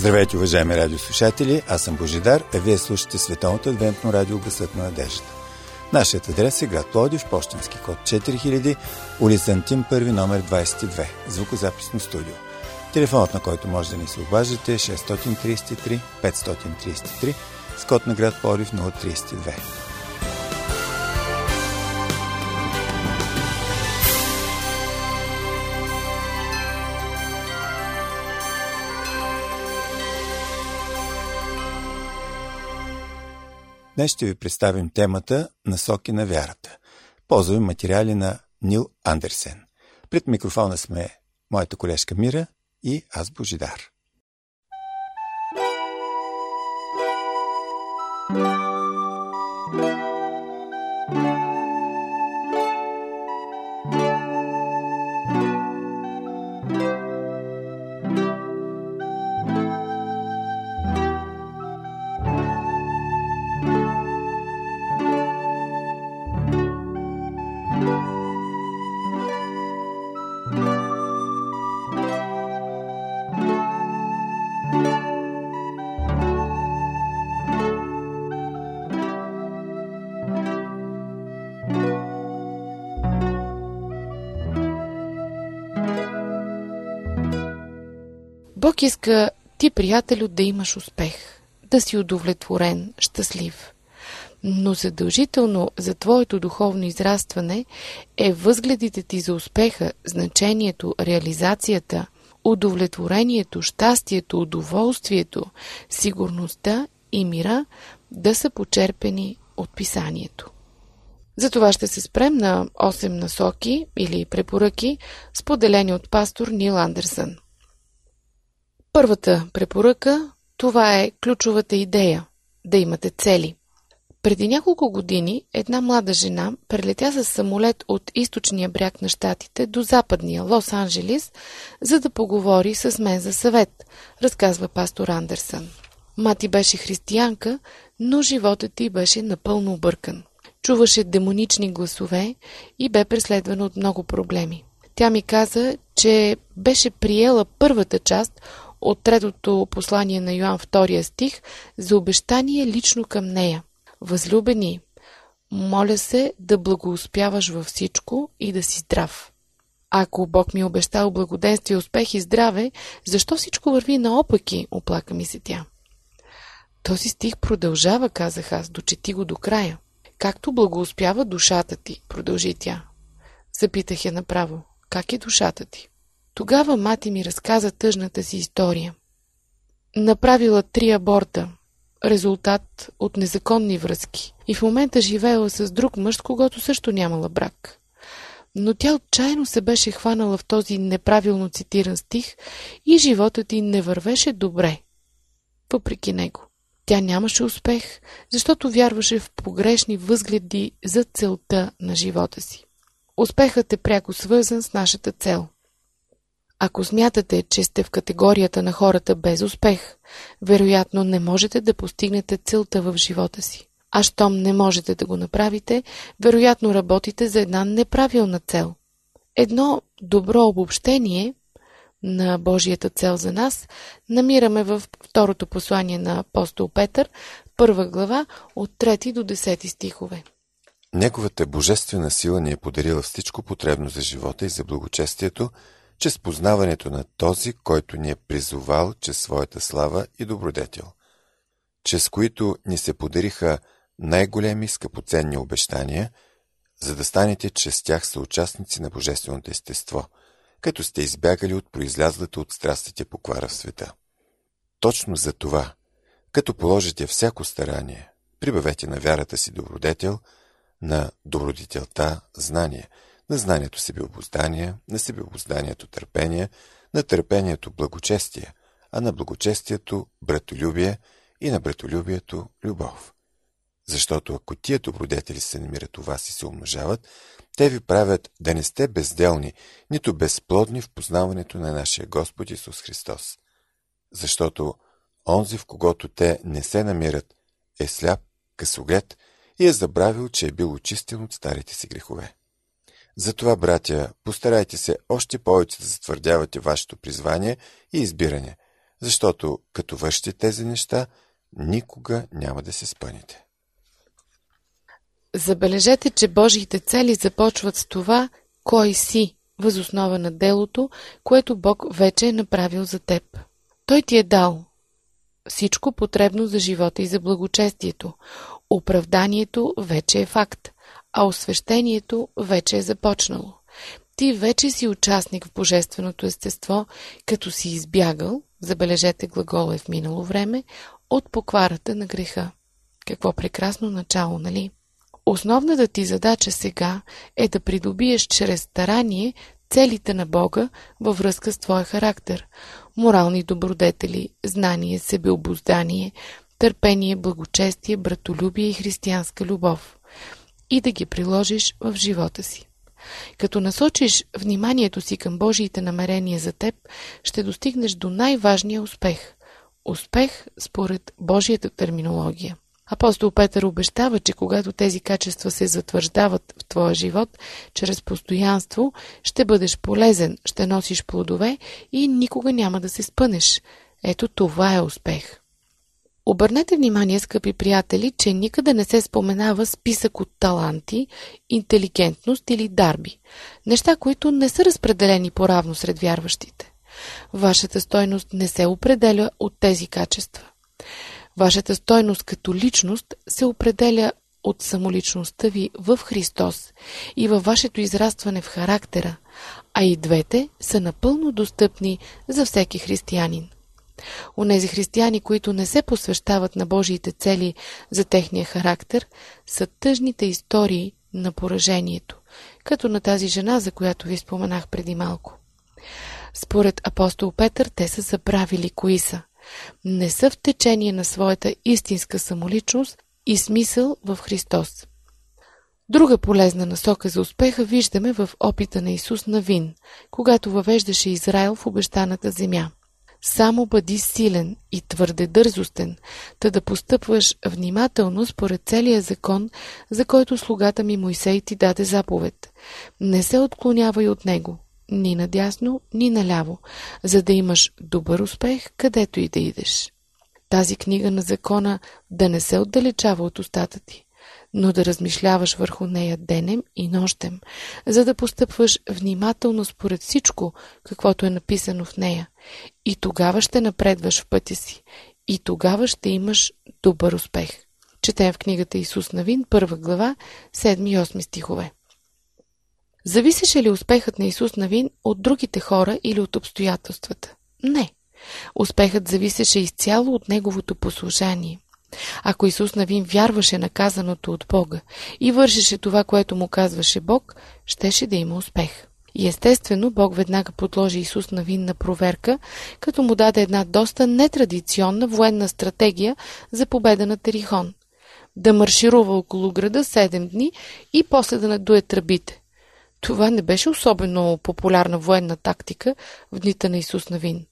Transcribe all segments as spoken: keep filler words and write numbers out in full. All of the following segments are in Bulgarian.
Здравейте, уважаеми радиослушатели, аз съм Божидар, а вие слушате Световното адвентно радио Гласът на надеждата. Нашият адрес е град Пловдив, пощенски код четири хиляди, улица Антим първи, номер двадесет и две, звукозаписно студио. Телефонът, на който може да ни се обаждате, е шест три три пет три три, с код на град Пловдив нула три две. Днес ще ви представим темата "Насоки на вярата". Ползваме материали на Нил Андерсен. Пред микрофона сме моята колежка Мира и аз, Божидар. Бог иска ти, приятелю, да имаш успех, да си удовлетворен, щастлив. Но задължително за твоето духовно израстване е възгледите ти за успеха, значението, реализацията, удовлетворението, щастието, удоволствието, сигурността и мира да са почерпени от Писанието. Затова ще се спрем на осем насоки или препоръки, споделени от пастор Нил Андерсън. Първата препоръка, това е ключовата идея – да имате цели. Преди няколко години една млада жена прелетя с самолет от източния бряг на щатите до западния Лос-Анджелис, за да поговори с мен за съвет, разказва пастор Андерсън. Мати беше християнка, но животът й беше напълно объркан. Чуваше демонични гласове и бе преследвана от много проблеми. Тя ми каза, че беше приела първата част от третото послание на Йоан втория стих за обещание лично към нея. Възлюбени, моля се да благоуспяваш във всичко и да си здрав. Ако Бог ми е обещал благоденствие, успех и здраве, защо всичко върви наопаки, оплака ми се тя. Този стих продължава, казах аз, дочети го до края. Както благоуспява душата ти, продължи тя. Запитах я направо, как е душата ти? Тогава мати ми разказа тъжната си история. Направила три аборта, резултат от незаконни връзки, и в момента живеела с друг мъж, с когото също нямала брак. Но тя отчаяно се беше хванала в този неправилно цитиран стих и животът й не вървеше добре. Въпреки него. Тя нямаше успех, защото вярваше в погрешни възгледи за целта на живота си. Успехът е пряко свързан с нашата цел. Ако смятате, че сте в категорията на хората без успех, вероятно не можете да постигнете целта в живота си. А щом не можете да го направите, вероятно работите за една неправилна цел. Едно добро обобщение на Божията цел за нас намираме във второто послание на апостол Петър, първа глава, от трети до десети стихове. Неговата божествена сила ни е подарила всичко потребно за живота и за благочестието, чрез познаването на този, който ни е призовал чрез своята слава и добродетел, чрез които ни се подариха най-големи скъпоценни обещания, за да станете чрез тях съучастници на божественото естество, като сте избягали от произлязлата от страстите поквара в света. Точно за това, като положите всяко старание, прибавете на вярата си добродетел, на добродетелта знание, на знанието себеобуздание, на себеобузданието търпение, на търпението благочестие, а на благочестието братолюбие и на братолюбието любов. Защото ако тия добродетели се намират у вас и се умножават, те ви правят да не сте безделни, нито безплодни в познаването на нашия Господ Исус Христос. Защото онзи, в когото те не се намират, е сляп, късоглед и е забравил, че е бил очистен от старите си грехове. Затова, братя, постарайте се още повече да затвърдявате вашето призвание и избиране, защото като вършите тези неща, никога няма да се спънете. Забележете, че Божиите цели започват с това, кой си, въз основа на делото, което Бог вече е направил за теб. Той ти е дал всичко потребно за живота и за благочестието. Оправданието вече е факт, а освещението вече е започнало. Ти вече си участник в божественото естество, като си избягал, забележете, глагол е в минало време, от покварата на греха. Какво прекрасно начало, нали? Основната ти задача сега е да придобиеш чрез старание целите на Бога във връзка с твоя характер. Морални добродетели, знание, себеобуздание, търпение, благочестие, братолюбие и християнска любов. И да ги приложиш в живота си. Като насочиш вниманието си към Божиите намерения за теб, ще достигнеш до най-важния успех. Успех според Божията терминология. Апостол Петър обещава, че когато тези качества се затвърждават в твоя живот, чрез постоянство, ще бъдеш полезен, ще носиш плодове и никога няма да се спънеш. Ето това е успех. Обърнете внимание, скъпи приятели, че никъде не се споменава списък от таланти, интелигентност или дарби. Неща, които не са разпределени поравно сред вярващите. Вашата стойност не се определя от тези качества. Вашата стойност като личност се определя от самоличността ви в Христос и във вашето израстване в характера, а и двете са напълно достъпни за всеки християнин. Онези християни, които не се посвещават на Божиите цели за техния характер, са тъжните истории на поражението, като на тази жена, за която ви споменах преди малко. Според апостол Петър, те са забравили кои са. Не са в течение на своята истинска самоличност и смисъл в Христос. Друга полезна насока за успеха виждаме в опита на Исус Навин, когато въвеждаше Израил в обещаната земя. Само бъди силен и твърде дързостен, та да постъпваш внимателно според целия закон, за който слугата ми Мойсей ти даде заповед. Не се отклонявай от него, ни надясно, ни наляво, за да имаш добър успех, където и да идеш. Тази книга на закона да не се отдалечава от устата ти, но да размишляваш върху нея денем и нощем, за да постъпваш внимателно според всичко, каквото е написано в нея. И тогава ще напредваш в пътя си. И тогава ще имаш добър успех. Четем в книгата Исус Навин, първа глава, седми и осми стихове. Зависеше ли успехът на Исус Навин от другите хора или от обстоятелствата? Не. Успехът зависеше изцяло от неговото послушание. Ако Исус Навин вярваше на казаното от Бога и вършеше това, което му казваше Бог, щеше да има успех. И естествено, Бог веднага подложи Исус Навин на проверка, като му даде една доста нетрадиционна военна стратегия за победа на Терихон. Да марширува около града седем дни и после да надуе тръбите. Това не беше особено популярна военна тактика в дните на Исус Навин.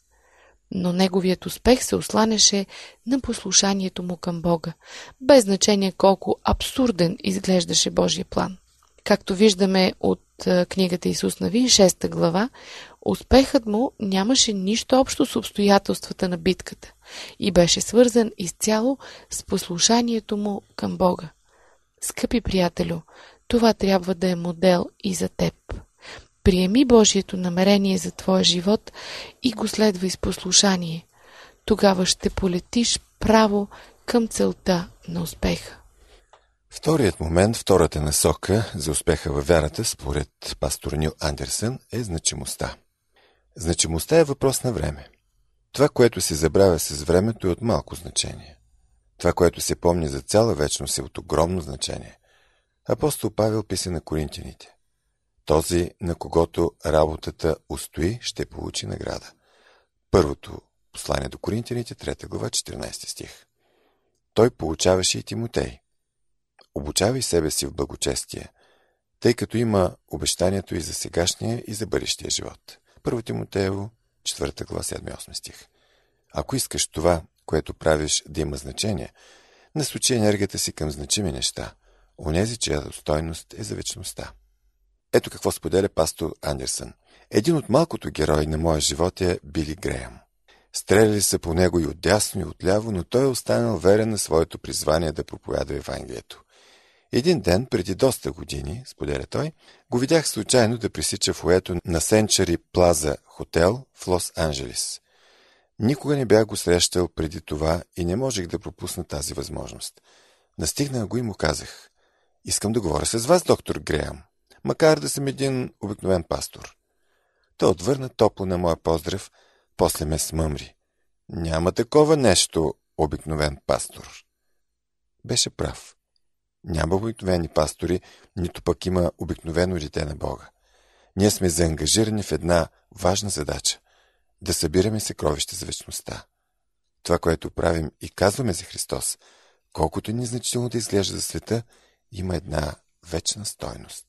Но неговият успех се осланяше на послушанието му към Бога, без значение колко абсурден изглеждаше Божия план. Както виждаме от книгата Исус Навин, шеста глава, успехът му нямаше нищо общо с обстоятелствата на битката и беше свързан изцяло с послушанието му към Бога. Скъпи приятелю, това трябва да е модел и за теб. Приеми Божието намерение за твоя живот и го следвай с послушание. Тогава ще полетиш право към целта на успеха. Вторият момент, втората насока за успеха във вярата, според пастор Нил Андерсън, е значимостта. Значимостта е въпрос на време. Това, което се забравя с времето, е от малко значение. Това, което се помни за цяла вечност, е от огромно значение. Апостол Павел писа на коринтяните: този, на когото работата устои, ще получи награда. Първото послание до коринтяните, трета глава, четиринайсети стих. Той получаваше и Тимотей. Обучавай себе си в благочестие, тъй като има обещанието и за сегашния, и за бъдещия живот. Първо Тимотеево, четвърта глава, седми и осми стих. Ако искаш това, което правиш, да има значение, насочи енергията си към значими неща, онези, чиято стойност е за вечността. Ето какво споделя пастор Андерсън. Един от малкото герои на моя живот е Били Греъм. Стреляли са по него и отдясно и отляво, но той е останал верен на своето призвание да проповядва Евангелието. Един ден, преди доста години, споделя той, го видях случайно да пресича фоето на Сенчъри Плаза хотел в Лос-Анджелис. Никога не бях го срещал преди това и не можех да пропусна тази възможност. Настигнах го и му казах: искам да говоря с вас, доктор Греъм, макар да съм един обикновен пастор. Той отвърна топло на моя поздрав, после ме смъмри. Няма такова нещо, обикновен пастор. Беше прав. Няма обикновени пастори, нито пък има обикновено дете на Бога. Ние сме заангажирани в една важна задача – да събираме съкровища за вечността. Това, което правим и казваме за Христос, колкото незначително да изглежда за света, има една вечна стойност.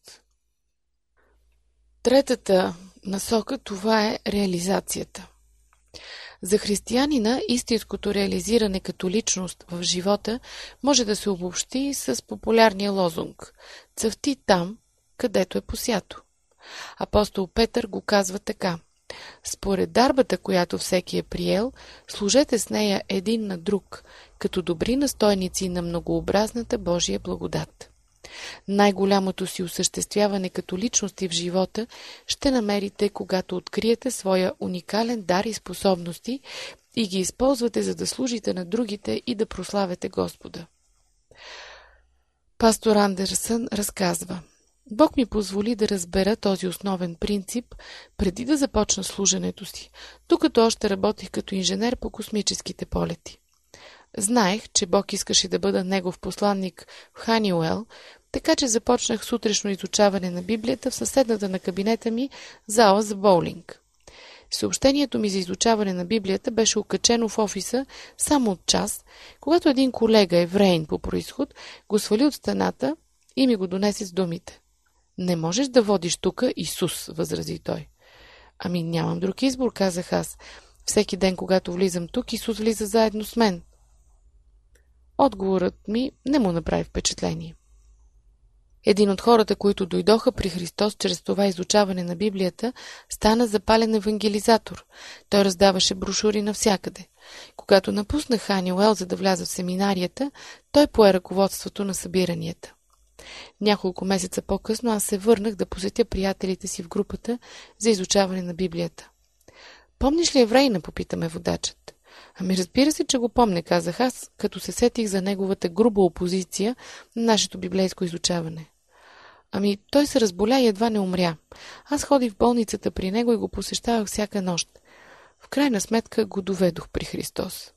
Третата насока, това е реализацията. За християнина истинското реализиране като личност в живота може да се обобщи с популярния лозунг «Цъфти там, където е посято». Апостол Петър го казва така: според дарбата, която всеки е приел, служете с нея един на друг, като добри настойници на многообразната Божия благодат. Най-голямото си осъществяване като личности в живота ще намерите, когато откриете своя уникален дар и способности и ги използвате, за да служите на другите и да прославяте Господа. Пастор Андерсън разказва: Бог ми позволи да разбера този основен принцип преди да започна служенето си, докато още работих като инженер по космическите полети. Знаех, че Бог искаше да бъда негов посланник в Ханиуел, така че започнах сутрешно изучаване на Библията в съседната на кабинета ми зала за боулинг. Съобщението ми за изучаване на Библията беше окачено в офиса само от час, когато един колега, евреин по произход, го свали от стената и ми го донесе с думите: „Не можеш да водиш тука Исус“, възрази той. „Ами нямам друг избор“, казах аз. „Всеки ден, когато влизам тук, Исус влиза заедно с мен“. Отговорът ми не му направи впечатление. Един от хората, които дойдоха при Христос чрез това изучаване на Библията, стана запален евангелизатор. Той раздаваше брошури навсякъде. Когато напуснах Ханиуел, за да вляза в семинарията, той пое ръководството на събиранията. Няколко месеца по-късно аз се върнах да посетя приятелите си в групата за изучаване на Библията. „Помниш ли еврейна?“ попитаме водачът. „Ами разбира се, че го помня“, казах аз, като се сетих за неговата груба опозиция на нашето библейско изучаване. „Ами той се разболя и едва не умря. Аз ходих в болницата при него и го посещавах всяка нощ. В крайна сметка го доведох при Христос“.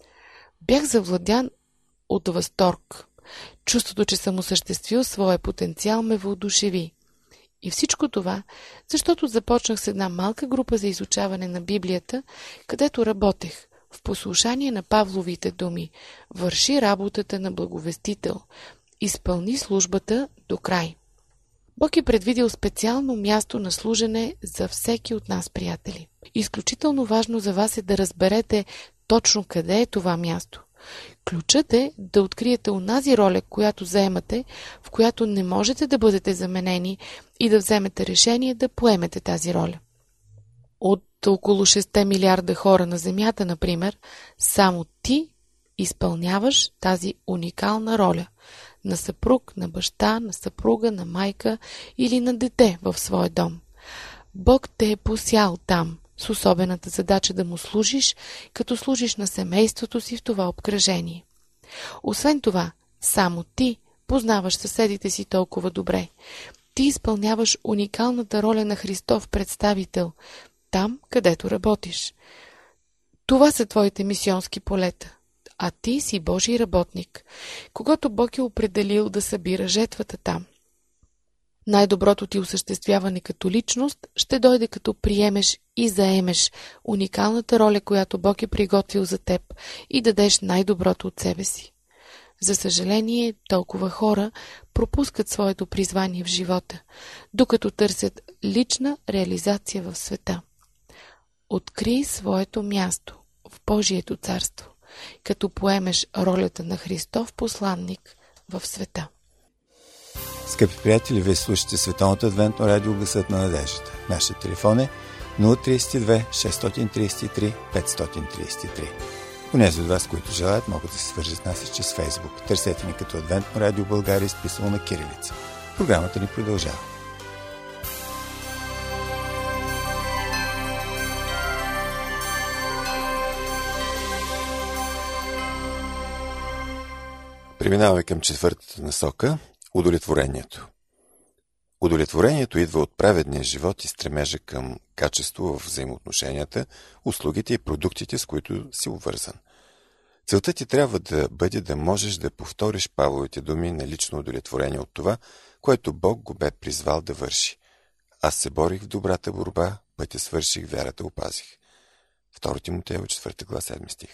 Бях завладян от възторг. Чувството, че съм осъществил своя потенциал, ме въодушеви. И всичко това, защото започнах с една малка група за изучаване на Библията, където работех в послушание на Павловите думи: „Върши работата на благовестител, изпълни службата до край“. Бог е предвидил специално място на служене за всеки от нас, приятели. Изключително важно за вас е да разберете точно къде е това място. Ключът е да откриете онази роля, която заемате, в която не можете да бъдете заменени, и да вземете решение да поемете тази роля. От около шест милиарда хора на Земята, например, само ти изпълняваш тази уникална роля на съпруг, на баща, на съпруга, на майка или на дете в своя дом. Бог те е посял там с особената задача да му служиш, като служиш на семейството си в това обкръжение. Освен това, само ти познаваш съседите си толкова добре. Ти изпълняваш уникалната роля на Христов представител там, където работиш. Това са твоите мисионски полета, а ти си Божий работник, когато Бог е определил да събира жетвата там. Най-доброто ти осъществяване като личност ще дойде като приемеш и заемеш уникалната роля, която Бог е приготвил за теб, и дадеш най-доброто от себе си. За съжаление, толкова хора пропускат своето призвание в живота, докато търсят лична реализация в света. Открий своето място в Божието царство, като поемеш ролята на Христов посланник в света. Скъпи приятели, вие слушате Световното адвентно радио Гласът на надеждата. Нашият телефон е нула три две шест три три пет три три. Унези от вас, които желаят, могат да се свържат с нас и чрез Фейсбук. Търсете ни като Адвентно радио България, изписано на кирилица. Програмата ни продължава. Преминаваме към четвъртата насока – удовлетворението. Удовлетворението идва от праведния живот и стремежа към качество в взаимоотношенията, услугите и продуктите, с които си обвързан. Целта ти трябва да бъде да можеш да повториш Павловите думи на лично удовлетворение от това, което Бог го бе призвал да върши. Аз се борих в добрата борба, пътя свърших, вярата опазих. Втори Тимотеево, четвърта глава, седми стих.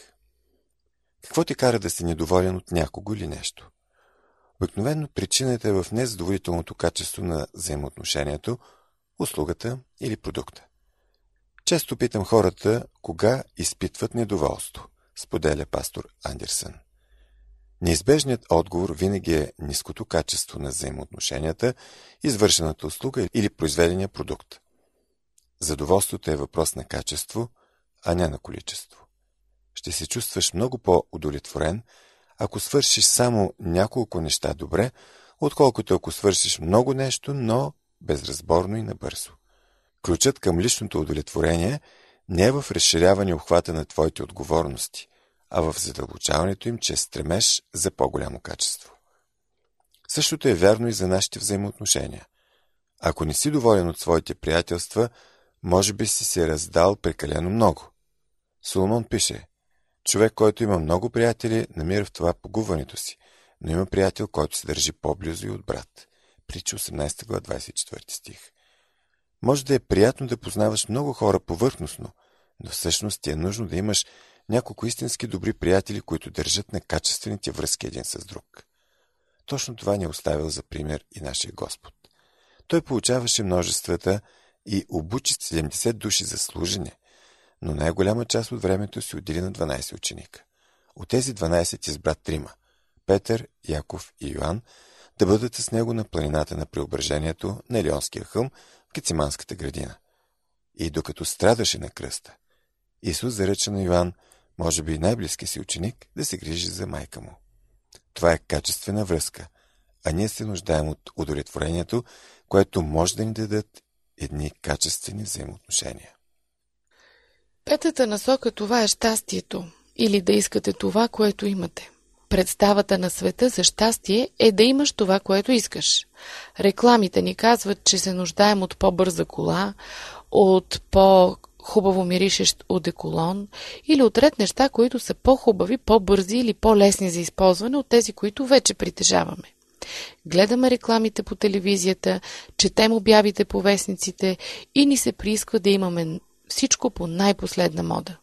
Какво ти кара да си недоволен от някого или нещо? Обикновено причината е в незадоволителното качество на взаимоотношението, услугата или продукта. Често питам хората, кога изпитват недоволство, споделя пастор Андерсън. Неизбежният отговор винаги е ниското качество на взаимоотношенията, извършената услуга или произведения продукт. Задоволството е въпрос на качество, а не на количество. Ще се чувстваш много по-удовлетворен, ако свършиш само няколко неща добре, отколкото ако свършиш много нещо, но безразборно и набързо. Ключът към личното удовлетворение не е в разширяване обхвата на твоите отговорности, а в задълбочаването им чрез стремеж за по-голямо качество. Същото е вярно и за нашите взаимоотношения. Ако не си доволен от своите приятелства, може би си се раздал прекалено много. Соломон пише: човек, който има много приятели, намира в това погубването си, но има приятел, който се държи по-близо и от брат. Притча осемнадесета глава, двадесет и четвърти стих. Може да е приятно да познаваш много хора повърхностно, но всъщност ти е нужно да имаш няколко истински добри приятели, които държат на качествените връзки един с друг. Точно това ни е оставил за пример и нашия Господ. Той получаваше множествата и обучи седемдесет души за служене, но най-голяма част от времето се отдели на дванадесет ученика. От тези дванадесет избра трима – Петър, Яков и Йоан, да бъдат с него на планината на Преображението на Елионския хълм в Гециманската градина. И докато страдаше на кръста, Исус заръча на Йоан, може би най-близки си ученик, да се грижи за майка му. Това е качествена връзка, а ние се нуждаем от удовлетворението, което може да ни дадат едни качествени взаимоотношения. Петата насока, това е щастието, или да искате това, което имате. Представата на света за щастие е да имаш това, което искаш. Рекламите ни казват, че се нуждаем от по-бърза кола, от по-хубаво миришещ одеколон или от ред неща, които са по-хубави, по-бързи или по-лесни за използване от тези, които вече притежаваме. Гледаме рекламите по телевизията, четем обявите по вестниците и ни се приисква да имаме всичко по най-последна мода.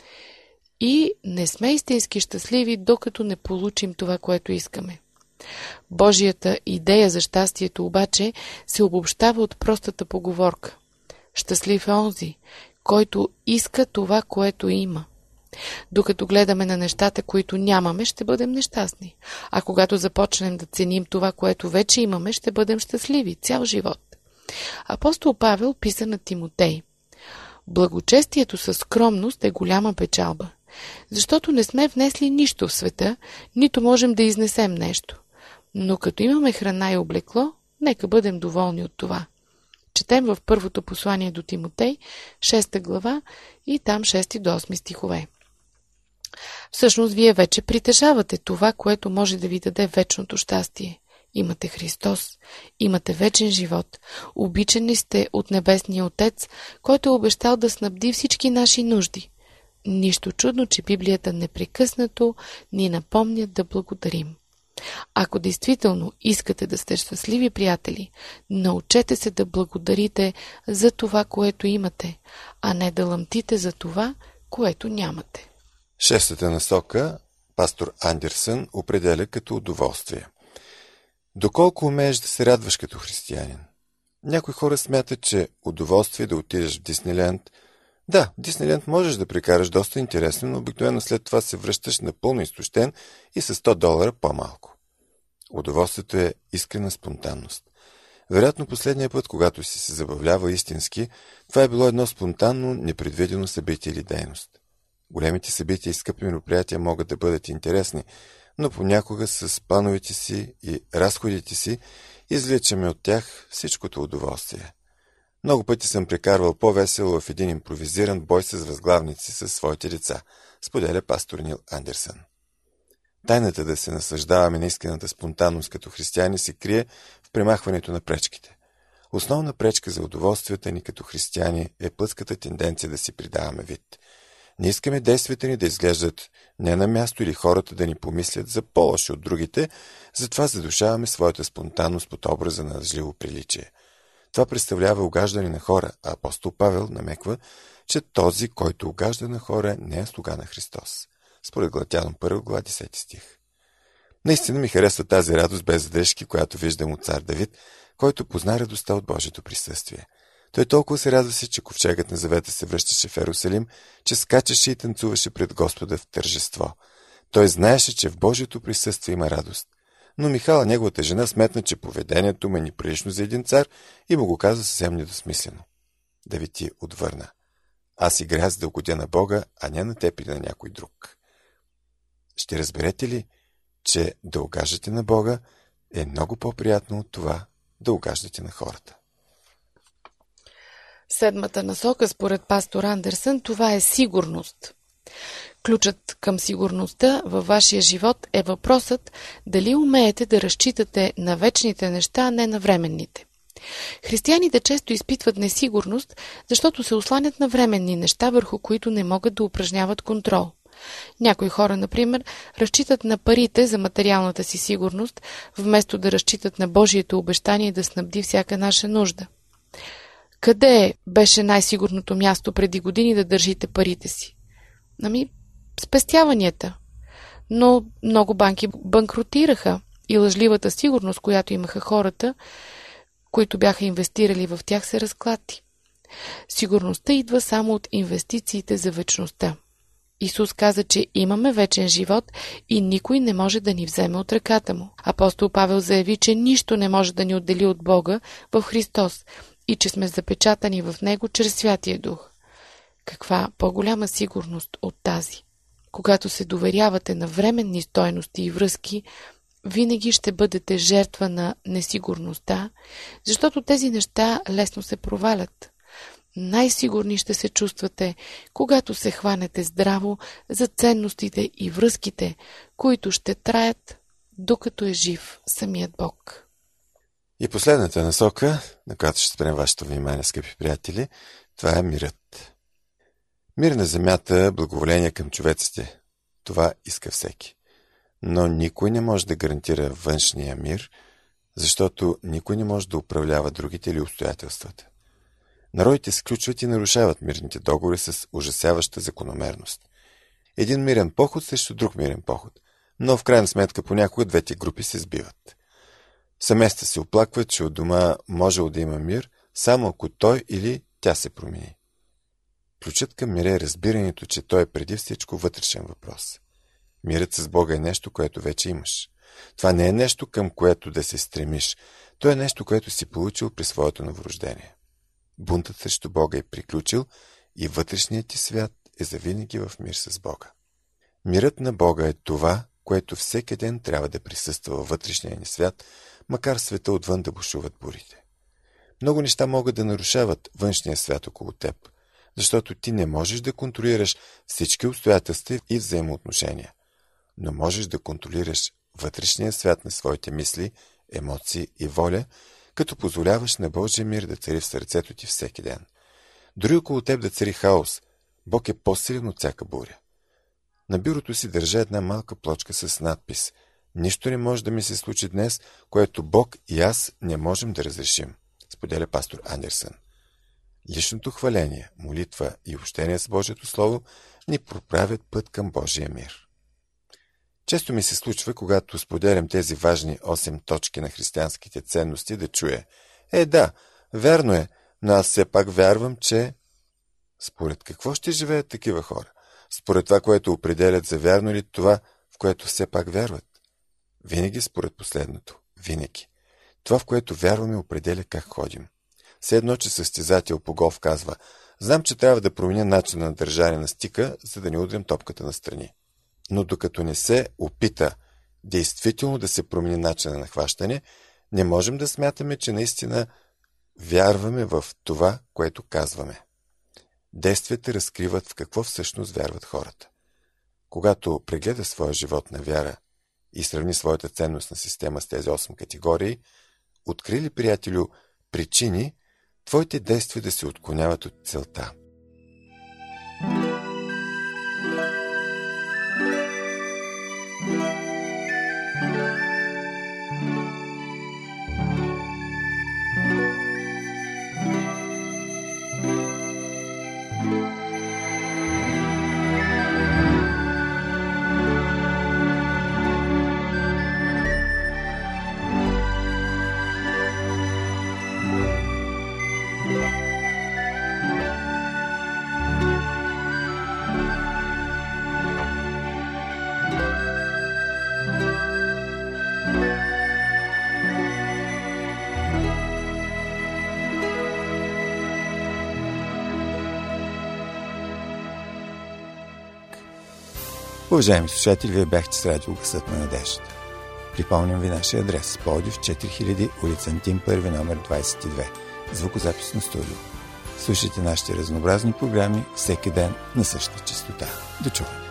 И не сме истински щастливи, докато не получим това, което искаме. Божията идея за щастието обаче се обобщава от простата поговорка: щастлив е онзи, който иска това, което има. Докато гледаме на нещата, които нямаме, ще бъдем нещастни. А когато започнем да ценим това, което вече имаме, ще бъдем щастливи цял живот. Апостол Павел писа на Тимотей: благочестието със скромност е голяма печалба, защото не сме внесли нищо в света, нито можем да изнесем нещо. Но като имаме храна и облекло, нека бъдем доволни от това. Четем в първото послание до Тимотей, шеста глава и там шести до осми стихове. Всъщност, вие вече притежавате това, което може да ви даде вечното щастие. Имате Христос, имате вечен живот, обичани сте от Небесния Отец, който е обещал да снабди всички наши нужди. Нищо чудно, че Библията непрекъснато ни напомня да благодарим. Ако действително искате да сте щастливи приятели, научете се да благодарите за това, което имате, а не да лъмтите за това, което нямате. Шестата насока пастор Андерсън определя като удоволствие. Доколко умееш да се радваш като християнин? Някои хора смятат, че удоволствие да отидеш в Дисниленд. Да, в Дисниленд можеш да прекараш доста интересно, но обикновено след това се връщаш напълно изтощен и с сто долара по-малко. Удоволствието е искрена спонтанност. Вероятно последния път, когато си се забавлява истински, това е било едно спонтанно, непредвидено събитие или дейност. Големите събития и скъпи мероприятия могат да бъдат интересни, но понякога с плановете си и разходите си извличаме от тях всичкото удоволствие. Много пъти съм прекарвал по-весело в един импровизиран бой с възглавници със своите деца, споделя пастор Нил Андерсън. Тайната да се наслаждаваме на искрената спонтанност като християни се крие в премахването на пречките. Основна пречка за удоволствията ни като християни е плътската тенденция да си придаваме вид. Не искаме действията ни да изглеждат не на място или хората да ни помислят за по-лоши от другите, затова задушаваме своята спонтанност под образа на лъжливо приличие. Това представлява угаждане на хора, а апостол Павел намеква, че този, който угажда на хора, не е слуга на Христос. Според Галатяни първа глава десети стих. Наистина ми харесва тази радост без задръжки, която виждам от цар Давид, който позна радостта от Божието присъствие. Той толкова се радваше, че ковчегът на завета се връщаше в Ерусалим, че скачаше и танцуваше пред Господа в тържество. Той знаеше, че в Божието присъствие има радост. Но Михала, неговата жена, сметна, че поведението му е неприлично за един цар и му го каза съвсем недосмислено. Давид ти отвърна: аз играя за да угодя на Бога, а не на теб или на някой друг. Ще разберете ли, че да угаждате на Бога е много по-приятно от това да угаждате на хората? Седмата насока, според пастор Андерсън, това е сигурност. Ключът към сигурността във вашия живот е въпросът дали умеете да разчитате на вечните неща, а не на временните. Християните често изпитват несигурност, защото се осланят на временни неща, върху които не могат да упражняват контрол. Някои хора, например, разчитат на парите за материалната си сигурност, вместо да разчитат на Божието обещание да снабди всяка наша нужда. Къде беше най-сигурното място преди години да държите парите си? Ами, спестяванията. Но много банки банкротираха и лъжливата сигурност, която имаха хората, които бяха инвестирали в тях, се разклати. Сигурността идва само от инвестициите за вечността. Исус каза, че имаме вечен живот и никой не може да ни вземе от ръката му. Апостол Павел заяви, че нищо не може да ни отдели от Бога в Христос и че сме запечатани в Него чрез Святия Дух. Каква по-голяма сигурност от тази? Когато се доверявате на временни стойности и връзки, винаги ще бъдете жертва на несигурността, защото тези неща лесно се провалят. Най-сигурни ще се чувствате, когато се хванете здраво за ценностите и връзките, които ще траят, докато е жив самият Бог. И последната насока, на която ще спрем вашето внимание, скъпи приятели, това е мирът. Мир на земята, благоволение към човеците. Това иска всеки. Но никой не може да гарантира външния мир, защото никой не може да управлява другите или обстоятелствата. Народите сключват и нарушават мирните договори с ужасяваща закономерност. Един мирен поход срещу друг мирен поход, но в крайна сметка понякога двете групи се сбиват. Семейства се оплакват, че от дома можело да има мир, само ако той или тя се промени. Ключът към мира е разбирането, че той е преди всичко вътрешен въпрос. Мирът с Бога е нещо, което вече имаш. Това не е нещо, към което да се стремиш. То е нещо, което си получил при своето новорождение. Бунтът срещу Бога е приключил и вътрешният ти свят е завинаги в мир с Бога. Мирът на Бога е това, което всеки ден трябва да присъства във вътрешния ни свят, макар света отвън да бушуват бурите. Много неща могат да нарушават външния свят около теб, защото ти не можеш да контролираш всички обстоятелства и взаимоотношения, но можеш да контролираш вътрешния свят на своите мисли, емоции и воля, като позволяваш на Божия мир да цари в сърцето ти всеки ден. Дори около теб да цари хаос, Бог е по-силен от всяка буря. На бюрото си държа една малка плочка с надпис: нищо не може да ми се случи днес, което Бог и аз не можем да разрешим, споделя пастор Андерсън. Личното хваление, молитва и общение с Божието Слово ни проправят път към Божия мир. Често ми се случва, когато споделям тези важни осем точки на християнските ценности, да чуя: е, да, вярно е, но аз все пак вярвам, че... Според какво ще живеят такива хора? Според това, което определят за вярно, или това, в което все пак вярват? Винаги според последното. Винаги. Това, в което вярваме, определя как ходим. Все едно, че състезател по голф казва: знам, че трябва да променя начина на държане на стика, за да не удрям топката настрани. Но докато не се опита действително да се промени начина на хващане, не можем да смятаме, че наистина вярваме в това, което казваме. Действията разкриват в какво всъщност вярват хората. Когато прегледа своя живот на вяра и сравни своята ценностна система с тези осем категории, откри ли, приятелю, причини твоите действия да се отклоняват от целта? Уважаеми слушатели, вие бяхте с радио Гласът на надеждата. Припомням ви нашия адрес: Пловдив, четири хиляди, улица Антим първи, номер двадесет и две, звукозаписно студио. Слушайте нашите разнообразни програми всеки ден на същата честота. До чуване!